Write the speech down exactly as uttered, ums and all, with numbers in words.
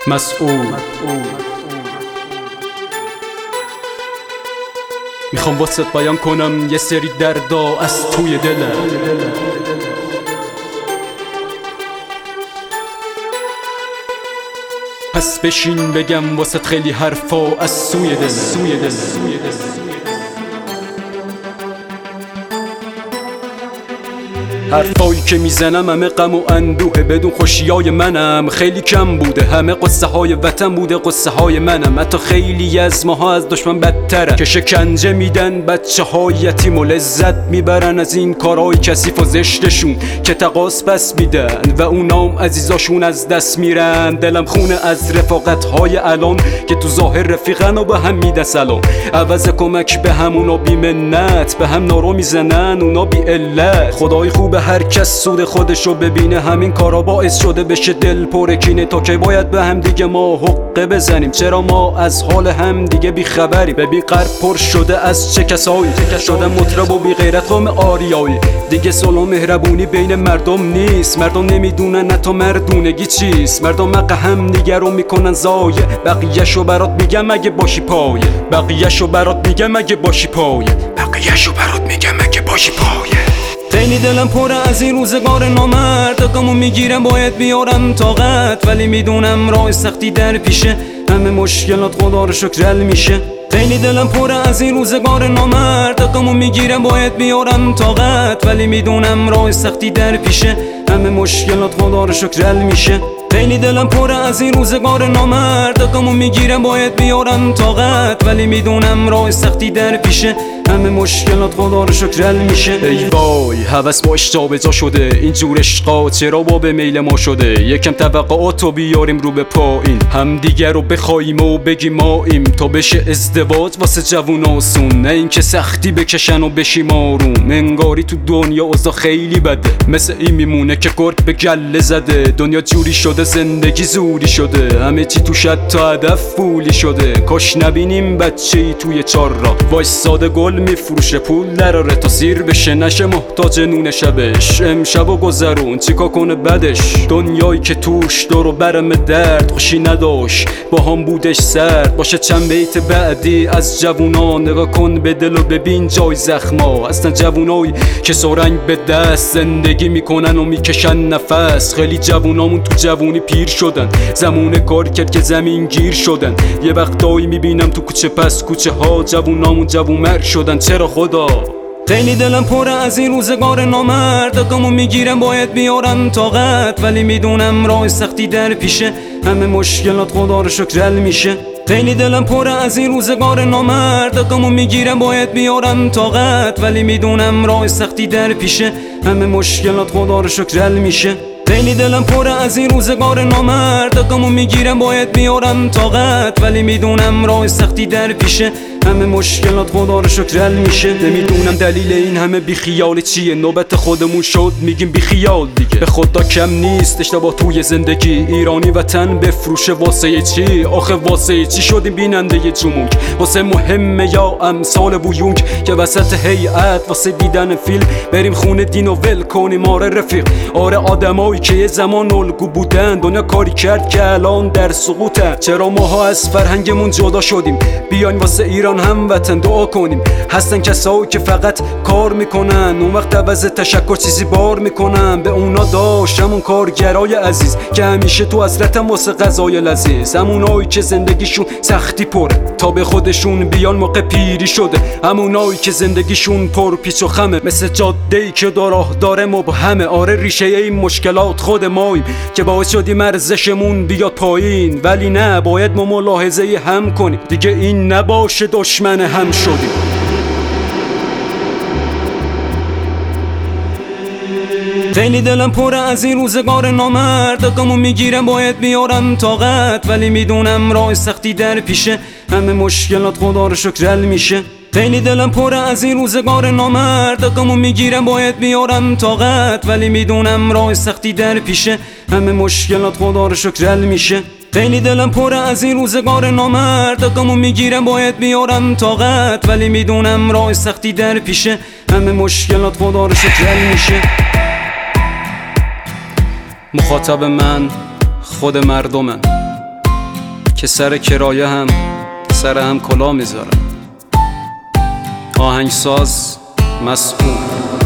مسئول. میخوام واسه بیان کنم یه سری دردا از توی دلم. پس بشین بگم واسه خیلی حرفا از سوی دلم. حرفایی که میزنم همه غم و اندوه، بدون خوشیای منم خیلی کم بوده. همه قصه های وطن بوده، قصه های منم. حتی خیلی از ماها از دشمن بدترن، که شکنجه میدن بچه های یتیم و لذت میبرن از این کارهای کثیف و زشتشون که تقاص پس میدن و اونام عزیزاشون از دست میرن. دلم خونه از رفاقت های الان که تو ظاهر رفیقن و به هم میدن سلام. عوض کمک به همونا بی منت، به هم نارو میزنن اونا بی علت. خدای خوبه هر کس سود خودشو ببینه، همین کارا باعث شده بشه دل پر کینه. تا که باید به هم دیگه ما حقه بزنیم؟ چرا ما از حال هم دیگه بی خبریم؟ ببین قلب پر شده از چه کسایی شده مطرب و بی غیرت قوم آریایی. دیگه صلح و مهربونی بین مردم نیست، مردم نمیدونن حتی مردونگی چیست. مردم حق هم دیگه رو میکنن زایه، بقیه‌شو برات میگم اگه باشی پایه. بقیه‌شو برات میگم اگه باشی پایه. بقیه‌شو برات میگم اگه باشی پایه. خیلی دلم پره از این روزگار نامرد، دکمو میگیرم باید بیارم طاقت. ولی میدونم راه سختی در پیشه، همه مشکلات خدا رو شکر حل میشه. خیلی دلم پره از این روزگار نامرد، دکمو میگیرم باید بیارم طاقت. ولی میدونم راه سختی در پیشه، همه مشکلات خدا رو شکر حل میشه. خیلی دلم پره از این روزگار نامرد، دکمو میگیرم باید بیارم طاقت. ولی میدونم راه سختی در پیشه، همه مشکلات خدا رو شکر حل میشه. ای وای هوس با اشتاب جا شده، اینجور عشقا چرا با به میل ما شده؟ یکم توقعاتو بیاریم رو به پایین، هم دیگر رو بخوایم و بگیم ماییم. تا بشه ازدواج واسه جوون آسون، نه اینکه سختی بکشن و بشیم آروم. انگاری تو دنیا اوضاع خیلی بده، مثل این میمونه که گرگ به گله زده. دنیا جوری شده زندگی زوری شده، همه چی تو شد تا هدف پولی شده. کاش نبینیم بچه‌ای توی چار را وایساده گل میفروشه پول دراره تا سیر بشه، نشه محتاج نون شبش. امشب و گذرون چیکار کنه بدش؟ دنیایی که توش دور و برم درد خوشی نداشت، با هم بودش سرد. باشه چند بیت بعدی از جوونا، نگاه کن به دل و ببین جای زخما. اصلا جوونایی که سرنگ به دست زندگی میکنن و میکشن نفس. خیلی جوونامون تو جوونی پیر شدن، زمونه کار کرد که زمین گیر شدن. یه وقتایی میبینم تو کوچه پس کوچه ها جوونامون جوونمر شدن. چرا خدا؟ خیلی دلم پره از این روزگار نامرد، دکمو میگیرم باید بیارم طاقت. ولی میدونم راه سختی در پیشه، همه مشکلات خدا رو شکر حل میشه. خیلی دلم پره از این روزگار نامرد، دکمو میگیرم باید بیارم طاقت. ولی میدونم راه سختی در پیشه، همه مشکلات خدا رو شکر حل میشه. خیلی دلم پره از این روزگار نامرد، دکمو میگیرم باید بیارم طاقت. ولی میدونم راه سختی در پیشه، همه مشکلات خدا رو شکر حل میشه. نمیدونم دلیل این همه بیخیال چیه، نوبت خودمون شد میگیم بیخیال دیگه. به خدا کم نیست اشتباه توی زندگی، ایرانی وطن بفروشه واسه چی؟ آخه واسه چی شدیم بیننده جمونگ؟ واسه مهمه یا امثال بویونگ که وسط هیئت واسه دیدن فیلم بریم خونه دین و ول کنیم؟ آره رفیق، آره آدمایی که یه زمان الگو بودن دنیا کاری کرد که الان در سقوطن. چرا ماها از فرهنگمون جدا شدیم؟ بیاین واسه ایران هم وطن دعا کنیم. هستن کسایی که فقط کار میکنن، اون وقت عوض تشکر چیزی بار میکنن. به اونا داشت همون کارگرای عزیز که همیشه تو حسرتن واسه غذای لذیذ. همونایی که زندگیشون سختی پره تا به خودشون بیان موقع پیری شده. همونایی که زندگیشون پر پیچ و خمه، مثل جاده‌ای که راه داره مبهمه. آره ریشه این مشکلات خود ماییم که باعث شدیم ارزشمون بیاد پایین. ولی نه، باید ما ملاحظه هم کنیم، دیگه این نباشه دشمن هم شدیم. خیلی دلم پره از این روزگار نامرد، دکمو میگیرم باید بیارم طاقت. ولی میدونم راه سختی در پیشه، همه مشکلات خدا رو شکر حل میشه. خیلی دلم پره از این روزگار نامرد، دکمو میگیرم باید بیارم طاقت. ولی میدونم راه سختی در پیشه، همه مشکلات خدا رو شکر حل میشه. خیلی دلم پره از این روزگار نامرد، دکمو میگیرم باید بیارم طاقت. ولی میدونم راه سختی در پیشه، همه مشکلات خدا رو شکر حل میشه. مخاطب من خود مردمم، که سر کرایه هم سر هم کلا میذارم. آهنگساز مسئول.